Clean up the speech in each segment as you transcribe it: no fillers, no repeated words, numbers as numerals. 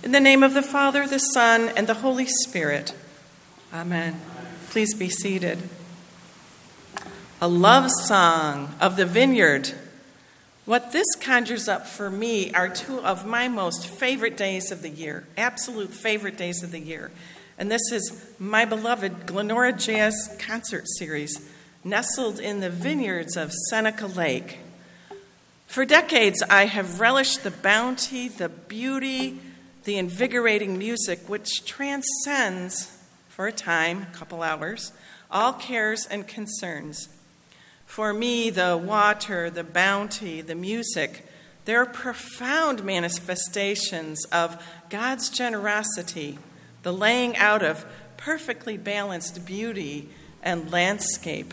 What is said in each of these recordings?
In the name of the Father, the Son, and the Holy Spirit. Amen. Please be seated. A love song of the vineyard. What this conjures up for me are two of my most favorite days of the year, absolute favorite days of the year. And this is my beloved Glenora Jazz Concert Series, nestled in the vineyards of Seneca Lake. For decades, I have relished the bounty, the beauty, the invigorating music which transcends, for a time, a couple hours, all cares and concerns. For me, the water, the bounty, the music, they're profound manifestations of God's generosity, the laying out of perfectly balanced beauty and landscape.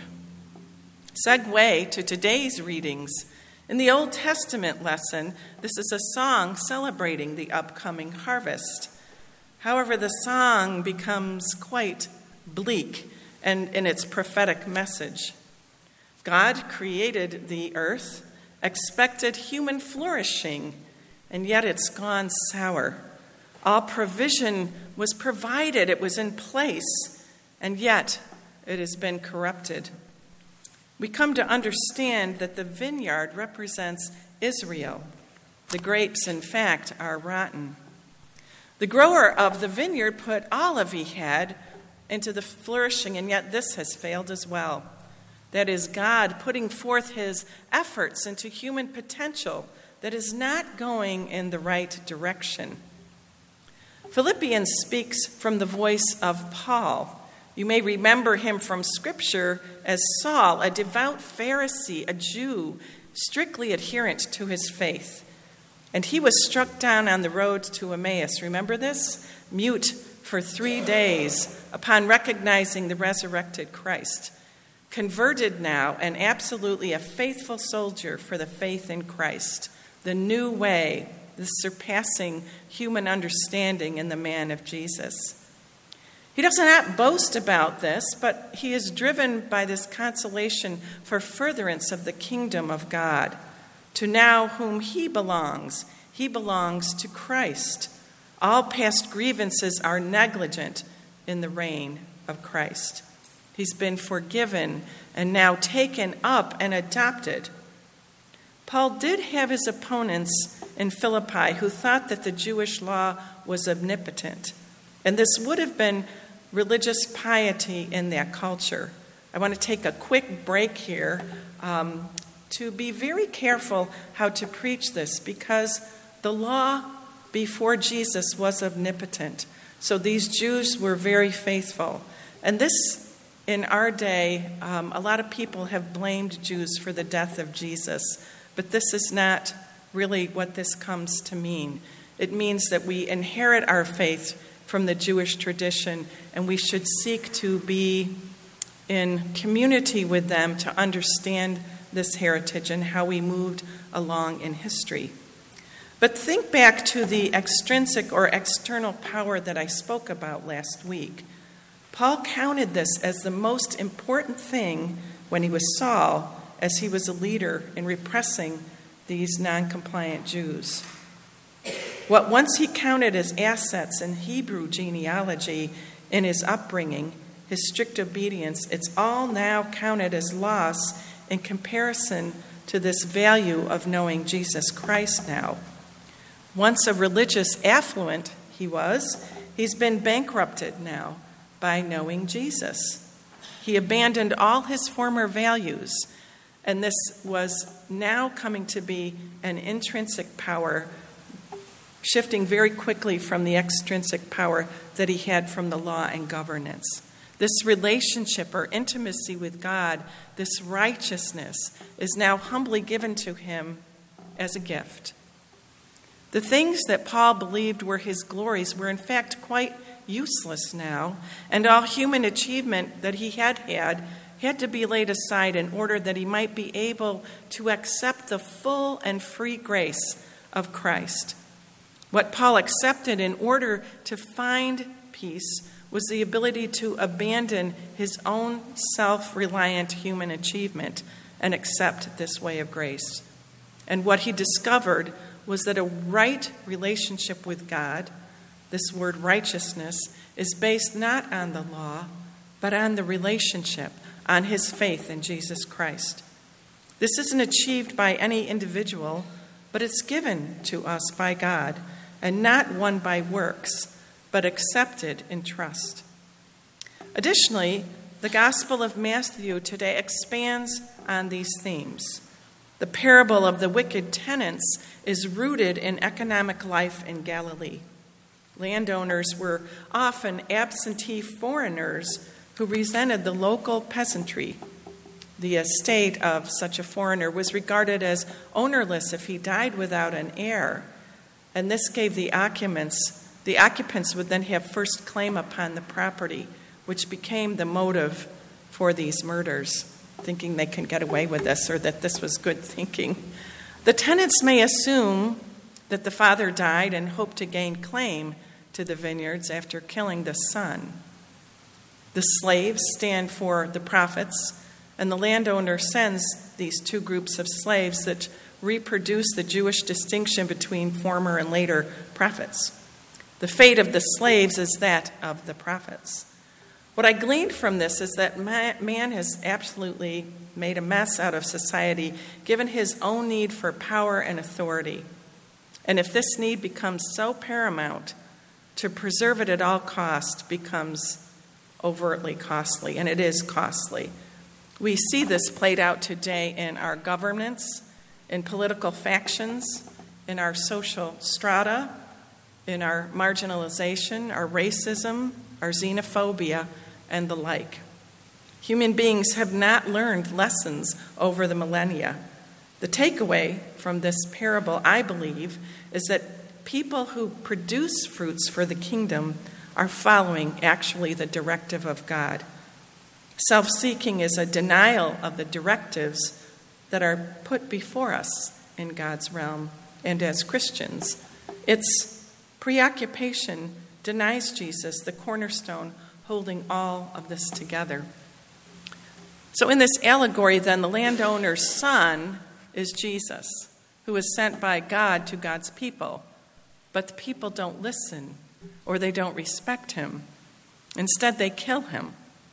Segue to today's readings. In the Old Testament lesson, this is a song celebrating the upcoming harvest. However, the song becomes quite bleak and in its prophetic message. God created the earth, expected human flourishing, and yet it's gone sour. All provision was provided, it was in place, and yet it has been corrupted. We come to understand that the vineyard represents Israel. The grapes, in fact, are rotten. The grower of the vineyard put all of he had into the flourishing, and yet this has failed as well. That is God putting forth his efforts into human potential that is not going in the right direction. Philippians speaks from the voice of Paul. You may remember him from Scripture as Saul, a devout Pharisee, a Jew, strictly adherent to his faith. And he was struck down on the road to Emmaus. Remember this? Mute for 3 days upon recognizing the resurrected Christ. Converted now and absolutely a faithful soldier for the faith in Christ, the new way, the surpassing human understanding in the man of Jesus. He does not boast about this, but he is driven by this consolation for furtherance of the kingdom of God. To now whom he belongs to Christ. All past grievances are negligent in the reign of Christ. He's been forgiven and now taken up and adopted. Paul did have his opponents in Philippi who thought that the Jewish law was omnipotent, and this would have been religious piety in that culture. I want to take a quick break here to be very careful how to preach this, because the law before Jesus was omnipotent. So these Jews were very faithful. And this, in our day, a lot of people have blamed Jews for the death of Jesus, but this is not really what this comes to mean. It means that we inherit our faith from the Jewish tradition, and we should seek to be in community with them to understand this heritage and how we moved along in history. But think back to the extrinsic or external power that I spoke about last week. Paul counted this as the most important thing when he was Saul, as he was a leader in repressing these non-compliant Jews. What once he counted as assets in Hebrew genealogy in his upbringing, his strict obedience, it's all now counted as loss in comparison to this value of knowing Jesus Christ now. Once a religious affluent he's been bankrupted now by knowing Jesus. He abandoned all his former values, and this was now coming to be an intrinsic power, shifting very quickly from the extrinsic power that he had from the law and governance. This relationship or intimacy with God, this righteousness, is now humbly given to him as a gift. The things that Paul believed were his glories were in fact quite useless now, and all human achievement that he had to be laid aside in order that he might be able to accept the full and free grace of Christ. What Paul accepted in order to find peace was the ability to abandon his own self-reliant human achievement and accept this way of grace. And what he discovered was that a right relationship with God, this word righteousness, is based not on the law, but on the relationship, on his faith in Jesus Christ. This isn't achieved by any individual, but it's given to us by God, and not won by works, but accepted in trust. Additionally, the Gospel of Matthew today expands on these themes. The parable of the wicked tenants is rooted in economic life in Galilee. Landowners were often absentee foreigners who resented the local peasantry. The estate of such a foreigner was regarded as ownerless if he died without an heir, and this gave the occupants would then have first claim upon the property, which became the motive for these murders, thinking they can get away with this or that this was good thinking. The tenants may assume that the father died and hope to gain claim to the vineyards after killing the son. The slaves stand for the prophets, and the landowner sends these two groups of slaves that reproduce the Jewish distinction between former and later prophets. The fate of the slaves is that of the prophets. What I gleaned from this is that man has absolutely made a mess out of society, given his own need for power and authority. And if this need becomes so paramount, to preserve it at all costs becomes overtly costly, and it is costly. We see this played out today in our governments, in political factions, in our social strata, in our marginalization, our racism, our xenophobia, and the like. Human beings have not learned lessons over the millennia. The takeaway from this parable, I believe, is that people who produce fruits for the kingdom are following actually the directive of God. Self-seeking is a denial of the directives that are put before us in God's realm, and as Christians, its preoccupation denies Jesus, the cornerstone, holding all of this together. So in this allegory, then, the landowner's son is Jesus, who is sent by God to God's people. But the people don't listen, or they don't respect him. Instead, they kill him.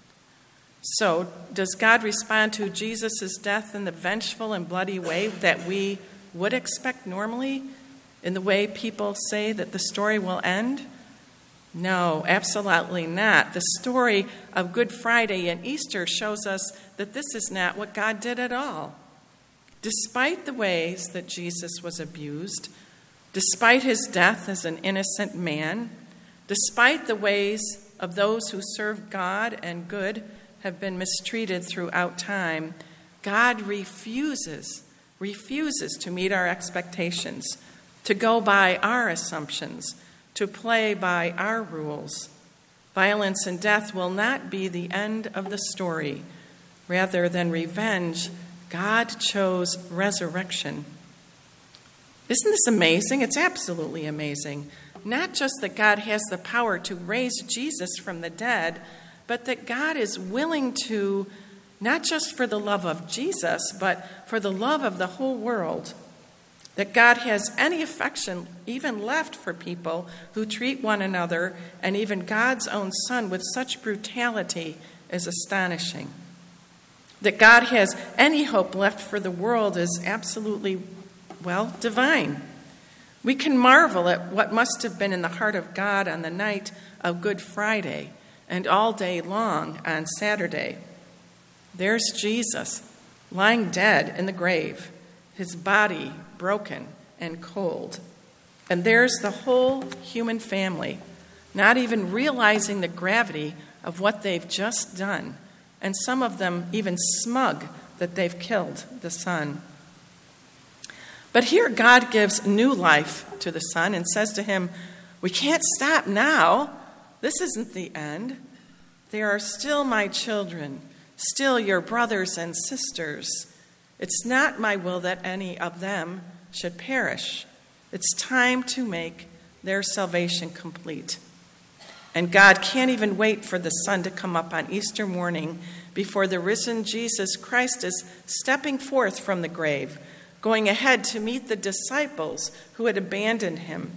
So, does God respond to Jesus' death in the vengeful and bloody way that we would expect normally, in the way people say that the story will end? No, absolutely not. The story of Good Friday and Easter shows us that this is not what God did at all. Despite the ways that Jesus was abused, despite his death as an innocent man, despite the ways of those who serve God and good have been mistreated throughout time, God refuses to meet our expectations, to go by our assumptions, to play by our rules. Violence and death will not be the end of the story. Rather than revenge, God chose resurrection. Isn't this amazing? It's absolutely amazing. Not just that God has the power to raise Jesus from the dead, but that God is willing to, not just for the love of Jesus, but for the love of the whole world, that God has any affection even left for people who treat one another and even God's own Son with such brutality is astonishing. That God has any hope left for the world is absolutely, divine. We can marvel at what must have been in the heart of God on the night of Good Friday and all day long on Saturday. There's Jesus lying dead in the grave, his body broken and cold. And there's the whole human family, not even realizing the gravity of what they've just done, and some of them even smug that they've killed the Son. But here God gives new life to the Son and says to him, we can't stop now. This isn't the end. They are still my children, still your brothers and sisters. It's not my will that any of them should perish. It's time to make their salvation complete. And God can't even wait for the sun to come up on Easter morning before the risen Jesus Christ is stepping forth from the grave, going ahead to meet the disciples who had abandoned him,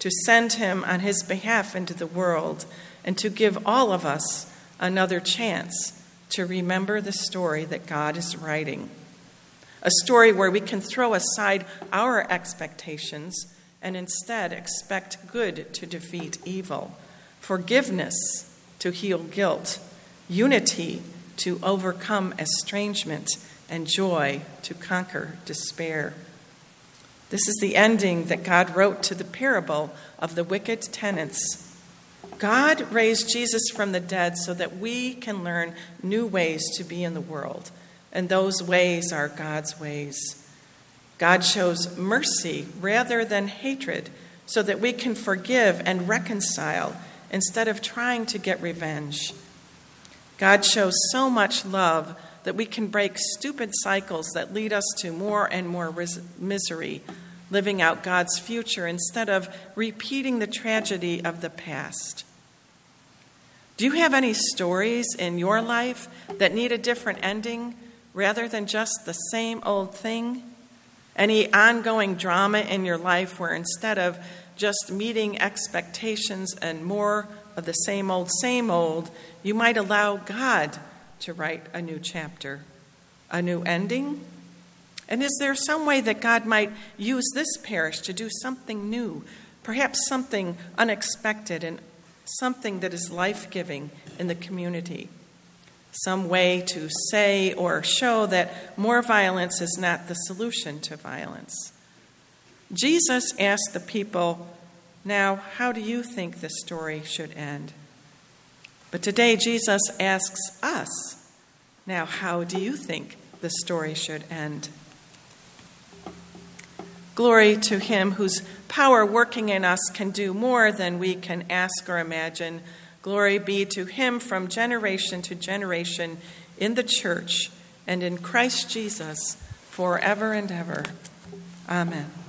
to send him on his behalf into the world, and to give all of us another chance to remember the story that God is writing. A story where we can throw aside our expectations and instead expect good to defeat evil, forgiveness to heal guilt, unity to overcome estrangement, and joy to conquer despair. This is the ending that God wrote to the parable of the wicked tenants. God raised Jesus from the dead so that we can learn new ways to be in the world, and those ways are God's ways. God shows mercy rather than hatred so that we can forgive and reconcile instead of trying to get revenge. God shows so much love that we can break stupid cycles that lead us to more and more misery, living out God's future instead of repeating the tragedy of the past. Do you have any stories in your life that need a different ending rather than just the same old thing? Any ongoing drama in your life where instead of just meeting expectations and more of the same old, you might allow God to write a new chapter, a new ending? And is there some way that God might use this parish to do something new, perhaps something unexpected and something that is life-giving in the community? Some way to say or show that more violence is not the solution to violence. Jesus asked the people, "Now, how do you think the story should end?" But today, Jesus asks us, "Now, how do you think the story should end?" Glory to him whose power working in us can do more than we can ask or imagine. Glory be to him from generation to generation in the church and in Christ Jesus forever and ever. Amen.